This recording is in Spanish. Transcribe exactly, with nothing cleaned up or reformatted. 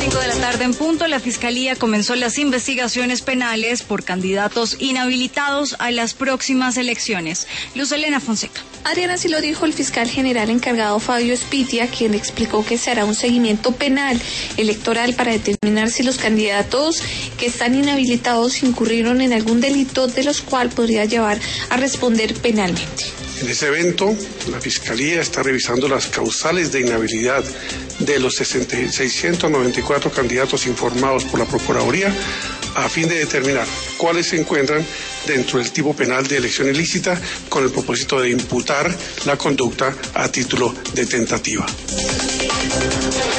cinco de la tarde en punto, la Fiscalía comenzó las investigaciones penales por candidatos inhabilitados a las próximas elecciones. Luz Elena Fonseca. Adriana, así lo dijo el fiscal general encargado Fabio Spitia, quien explicó que se hará un seguimiento penal electoral para determinar si los candidatos que están inhabilitados incurrieron en algún delito de los cuales podría llevar a responder penalmente. En ese evento, la Fiscalía está revisando las causales de inhabilidad de los seiscientos noventa y cuatro candidatos informados por la Procuraduría a fin de determinar cuáles se encuentran dentro del tipo penal de elección ilícita con el propósito de imputar la conducta a título de tentativa.